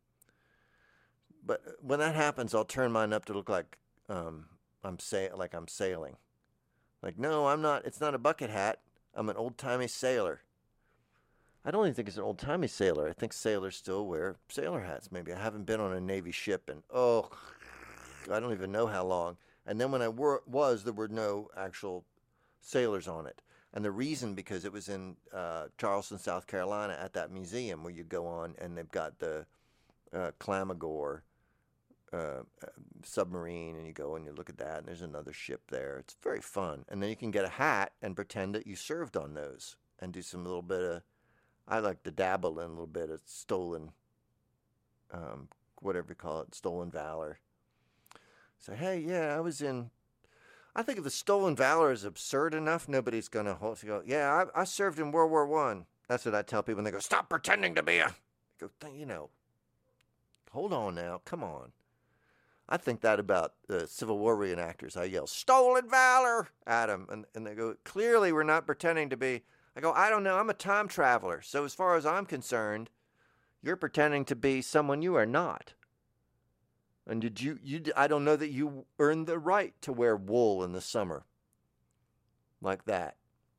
But when that happens, I'll turn mine up to look like um, I'm say like I'm sailing. Like, no, I'm not. It's not a bucket hat. I'm an old-timey sailor. I don't even think it's an old-timey sailor. I think sailors still wear sailor hats, maybe. I haven't been on a Navy ship in, oh, I don't even know how long. And then when I were, was, there were no actual sailors on it. And the reason, because it was in uh, Charleston, South Carolina, at that museum where you go on, and they've got the uh, Clamagore uh, submarine, and you go and you look at that, and there's another ship there. It's very fun. And then you can get a hat and pretend that you served on those and do some little bit of, I like to dabble in a little bit of stolen, um, whatever you call it, stolen valor. Say, hey, yeah, I was in... I think if the stolen valor is absurd enough, nobody's going to hold to go, yeah, I, I served in World War One. That's what I tell people, and they go, stop pretending to be a... I go, you know, hold on now, come on. I think that about uh, Civil War reenactors. I yell, stolen valor at them, and, and they go, clearly we're not pretending to be... I go, I don't know, I'm a time traveler, so as far as I'm concerned, you're pretending to be someone you are not. And did you, you, I don't know that you earned the right to wear wool in the summer. Like that.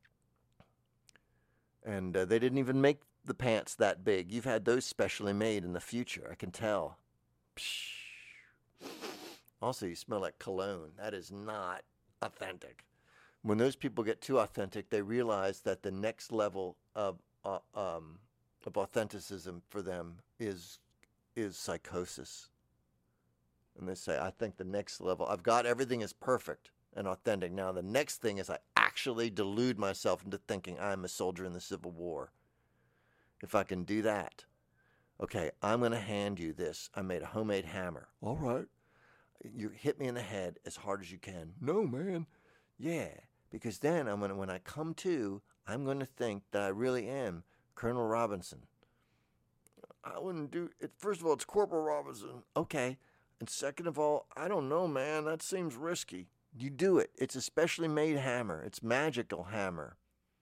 And uh, they didn't even make the pants that big. You've had those specially made in the future, I can tell. Psh. Also, you smell like cologne. That is not authentic. When those people get too authentic, they realize that the next level of uh, um, of authenticism for them is is psychosis. And they say, I think the next level, I've got everything is perfect and authentic. Now, the next thing is I actually delude myself into thinking I'm a soldier in the Civil War. If I can do that, okay, I'm going to hand you this. I made a homemade hammer. All right. You hit me in the head as hard as you can. No, man. Yeah, because then I'm gonna, when I come to, I'm going to think that I really am Colonel Robinson. I wouldn't do it. First of all, it's Corporal Robinson. Okay. And second of all, I don't know, man. That seems risky. You do it. It's a specially made hammer. It's magical hammer.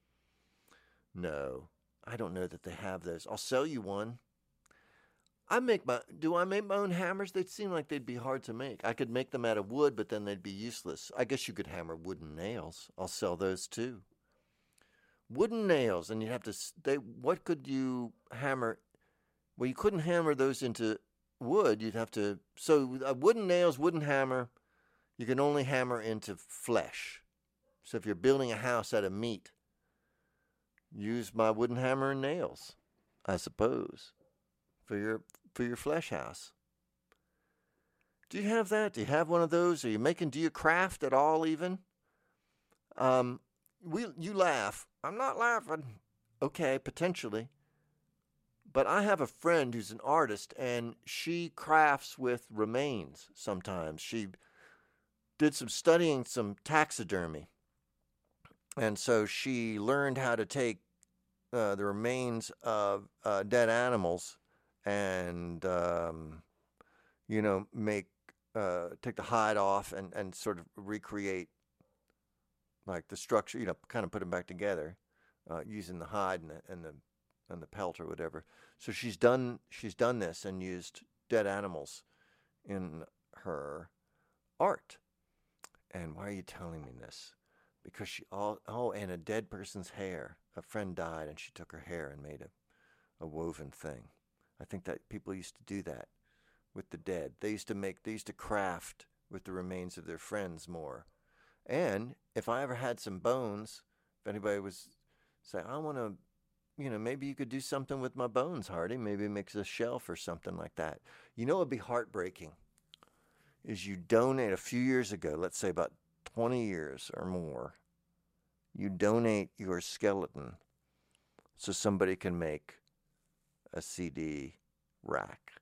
No, I don't know that they have those. I'll sell you one. I make my. Do I make my own hammers? They'd seem like they'd be hard to make. I could make them out of wood, but then they'd be useless. I guess you could hammer wooden nails. I'll sell those too. Wooden nails, and you'd have to. They. What could you hammer? Well, you couldn't hammer those into wood. You'd have to. So uh, wooden nails, wooden hammer. You can only hammer into flesh. So if you're building a house out of meat, use my wooden hammer and nails, I suppose, for your for your flesh house. Do you have that? Do you have one of those? Are you making, do you craft at all even? Um, we, you laugh. I'm not laughing. Okay, potentially. But I have a friend who's an artist, and she crafts with remains sometimes. She did some studying, some taxidermy. And so she learned how to take uh, the remains of uh, dead animals and, um, you know, make, uh, take the hide off and, and sort of recreate like the structure, you know, kind of put them back together uh, using the hide and the, and the and the pelt or whatever. So she's done she's done this and used dead animals in her art. And why are you telling me this? Because she all oh and a dead person's hair. A friend died and she took her hair and made a, a woven thing. I think that people used to do that with the dead. They used to make they used to craft with the remains of their friends more. And if I ever had some bones, if anybody was saying, I want to, you know, maybe you could do something with my bones, Hardy. Maybe mix a shelf or something like that. You know what would be heartbreaking is you donate a few years ago, let's say about twenty years or more, you donate your skeleton so somebody can make a C D rack.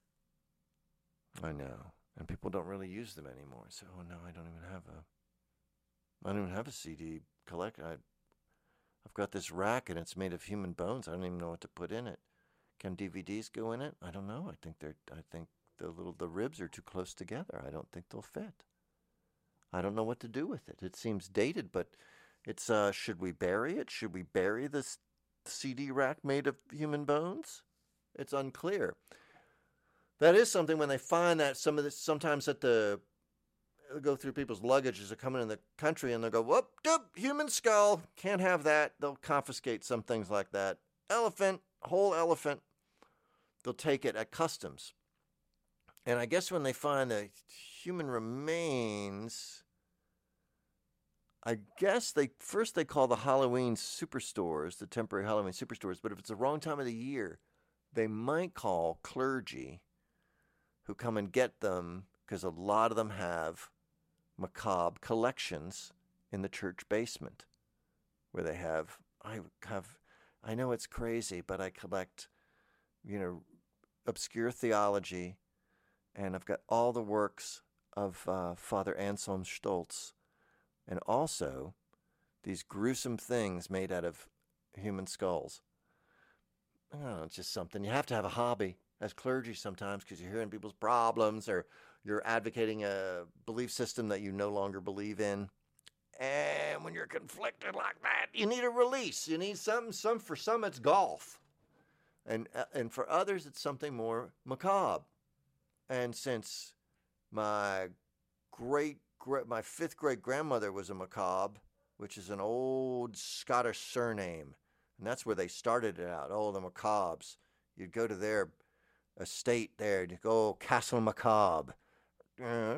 I know. And people don't really use them anymore. So, oh no, I don't even have a I don't even have a C D collection. I, I've got this rack and it's made of human bones. I don't even know what to put in it. Can D V Ds go in it? I don't know. I think they're. I think the little the ribs are too close together. I don't think they'll fit. I don't know what to do with it. It seems dated, but it's. Uh, should we bury it? Should we bury this C D rack made of human bones? It's unclear. That is something when they find that some of this sometimes at the. Go through people's luggage as they're coming in the country and they'll go, whoop, doop, human skull. Can't have that. They'll confiscate some things like that. Elephant, whole elephant. They'll take it at customs. And I guess when they find the human remains, I guess they first they call the Halloween superstores, the temporary Halloween superstores. But if it's the wrong time of the year, they might call clergy who come and get them because a lot of them have macabre collections in the church basement where they have, I have, I know it's crazy, but I collect, you know, obscure theology, and I've got all the works of uh, Father Anselm Stoltz, and also these gruesome things made out of human skulls. I don't know, it's just something. You have to have a hobby as clergy sometimes because you're hearing people's problems or you're advocating a belief system that you no longer believe in. And when you're conflicted like that, you need a release. You need something, some for some it's golf. And uh, and for others it's something more macabre. And since my great, great my fifth great grandmother was a macabre, which is an old Scottish surname, and that's where they started it out. Oh, the Macabres. You'd go to their estate there, and you go, oh, Castle Macabre. Uh,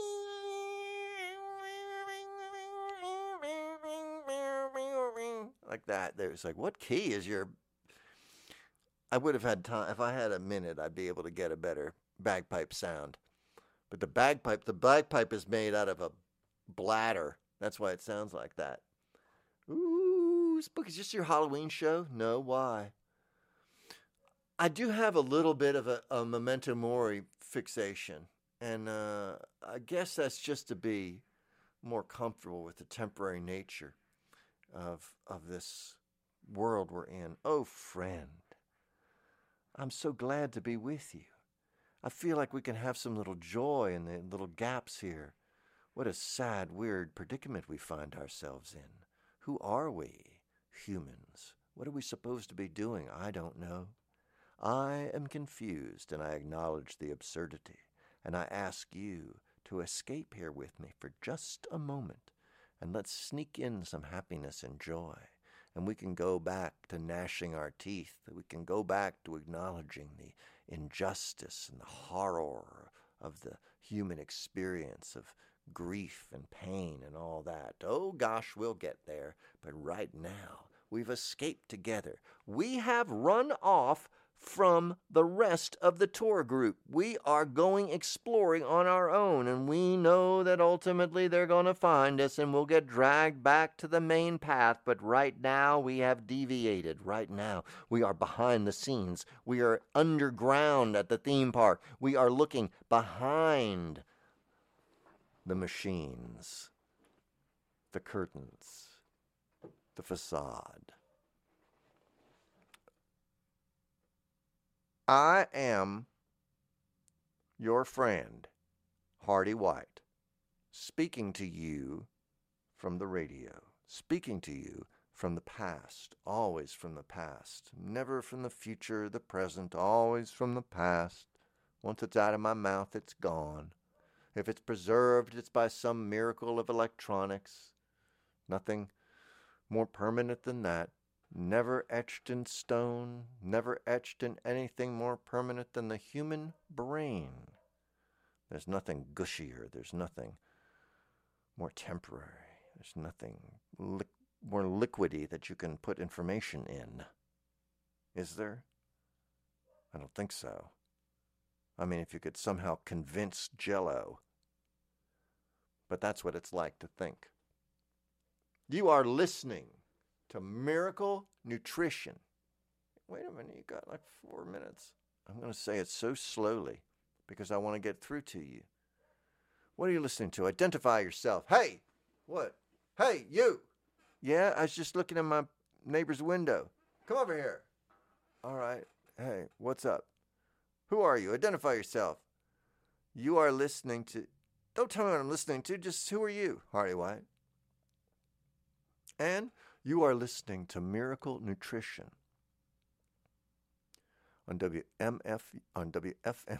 like that. There's like, what key is your... I would have had time. If I had a minute, I'd be able to get a better bagpipe sound. But the bagpipe, the bagpipe is made out of a bladder. That's why it sounds like that. Ooh, spooky. Is this your Halloween show? No, why? I do have a little bit of a, a memento mori fixation. And uh, I guess that's just to be more comfortable with the temporary nature of of this world we're in. Oh, friend, I'm so glad to be with you. I feel like we can have some little joy in the little gaps here. What a sad, weird predicament we find ourselves in. Who are we, humans? What are we supposed to be doing? I don't know. I am confused, and I acknowledge the absurdity. And I ask you to escape here with me for just a moment, and let's sneak in some happiness and joy. And we can go back to gnashing our teeth. We can go back to acknowledging the injustice and the horror of the human experience of grief and pain and all that. Oh gosh, we'll get there. But right now, we've escaped together. We have run off from the rest of the tour group. We are going exploring on our own, and we know that ultimately they're going to find us and we'll get dragged back to the main path. But right now we have deviated. Right now we are behind the scenes. We are underground at the theme park. We are looking behind the machines, the curtains, the facade. I am your friend, Hardy White, speaking to you from the radio, speaking to you from the past, always from the past, never from the future, the present, always from the past. Once it's out of my mouth, it's gone. If it's preserved, it's by some miracle of electronics. Nothing more permanent than that. Never etched in stone, never etched in anything more permanent than the human brain. There's nothing gushier, there's nothing more temporary, there's nothing li- more liquidy that you can put information in. Is there? I don't think so. I mean, if you could somehow convince Jell-O. But that's what it's like to think. You are listening to Miracle Nutrition. Wait a minute, you got like four minutes. I'm going to say it so slowly because I want to get through to you. What are you listening to? Identify yourself. Hey, what? Hey, you. Yeah, I was just looking in my neighbor's window. Come over here. All right. Hey, what's up? Who are you? Identify yourself. You are listening to... Don't tell me what I'm listening to. Just who are you, Hardy White? And you are listening to Miracle Nutrition on W M F, on W F M.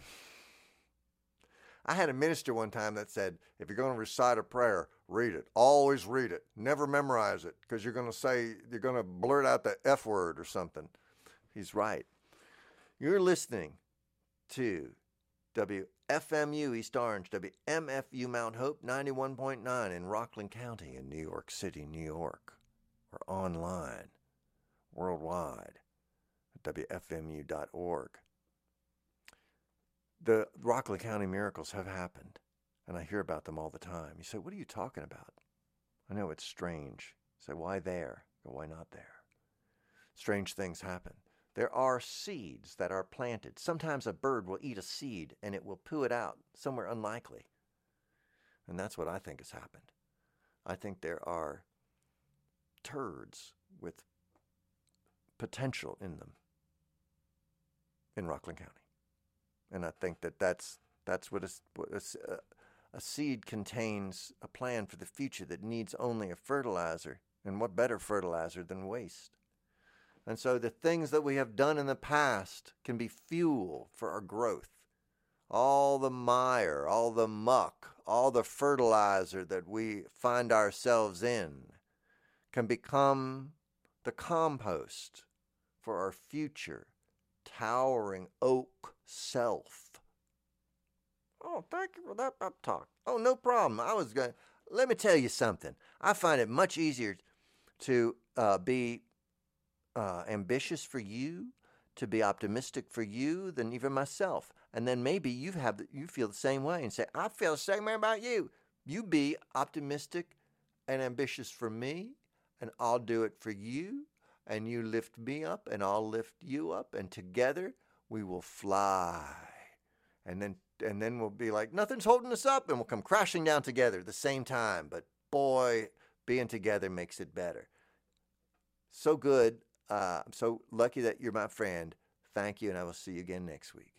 I had a minister one time that said, if you're going to recite a prayer, read it. Always read it. Never memorize it, because you're going to say, you're going to blurt out the F word or something. He's right. You're listening to W F M U East Orange, W M F U Mount Hope, ninety-one point nine in Rockland County in New York City, New York. Or online, worldwide, at W F M U dot org. The Rockland County miracles have happened, and I hear about them all the time. You say, what are you talking about? I know it's strange. You say, why there? Or why not there? Strange things happen. There are seeds that are planted. Sometimes a bird will eat a seed, and it will poo it out somewhere unlikely. And that's what I think has happened. I think there are turds with potential in them in Rockland County. And I think that that's, that's what, a, what a, a seed contains, a plan for the future that needs only a fertilizer. And what better fertilizer than waste? And so the things that we have done in the past can be fuel for our growth. All the mire, all the muck, all the fertilizer that we find ourselves in can become the compost for our future towering oak self. Oh, thank you for that pep talk. Oh, no problem. I was going. Let me tell you something. I find it much easier to uh, be uh, ambitious for you, to be optimistic for you, than even myself. And then maybe you have you feel the same way and say, I feel the same way about you. You be optimistic and ambitious for me, and I'll do it for you, and you lift me up, and I'll lift you up, and together we will fly. And then and then we'll be like, nothing's holding us up, and we'll come crashing down together at the same time. But boy, being together makes it better. So good. Uh, I'm so lucky that you're my friend. Thank you, and I will see you again next week.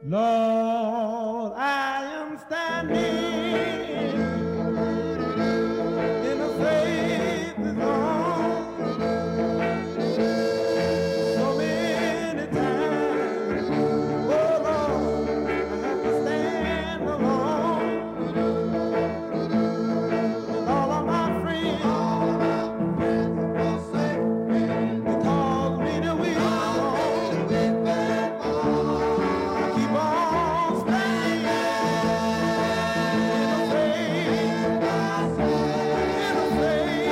Lord, I am standing in a safe zone. So many times, oh Lord, I have to stand alone with all of my friends. They call me the weak one. Keep on standing in a faith, in a faith,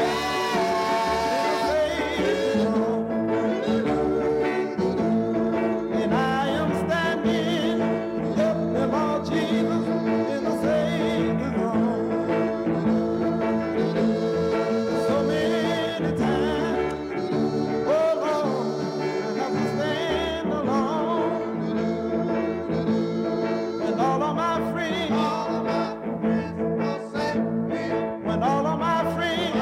in a faith. And I am standing, help me, Lord Jesus, in a safe zone. So many times, oh Lord, I have to stand alone when all of my friends, when all of my friends,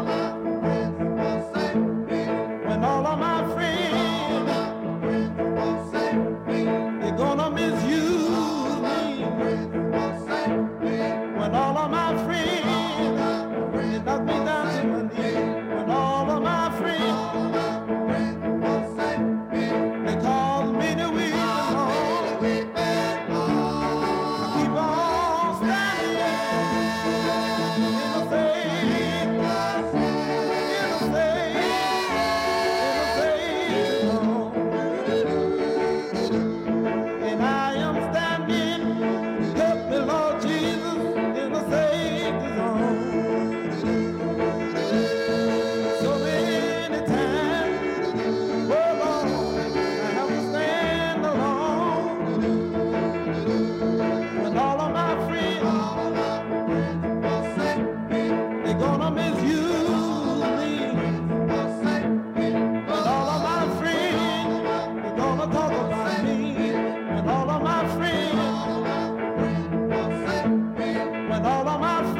when all of my friends, they're gonna misuse me. When all of my friends, they knock me down to my knees. When all of my friends, they call me the weak one. Keep on standing in the faith, in the faith, in the faith. And I am standing, help me, Lord Jesus, in the safe zone. So many times, oh Lord, I have to stand alone when all of my friends, they're gonna misuse me. When all of my friends, they're gonna talk about me. When all of my friends, when all of my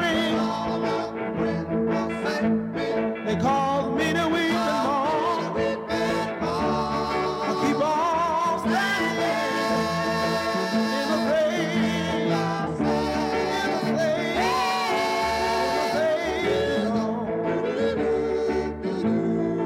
friends, they call me the weak one. I keep on standing in the faith, in the faith, in the faith.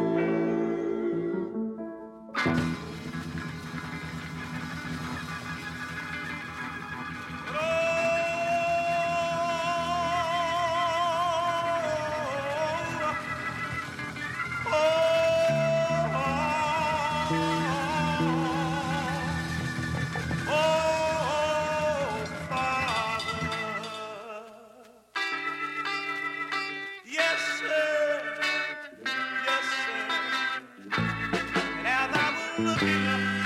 Yes, sir. Yes, sir. And as I was looking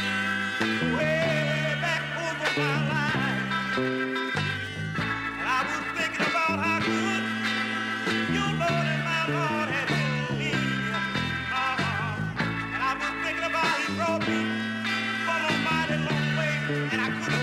way back over my life, and I was thinking about how good your Lord and my Lord had been to me. Uh-huh. And I was thinking about He brought me from a mighty long way, and I couldn't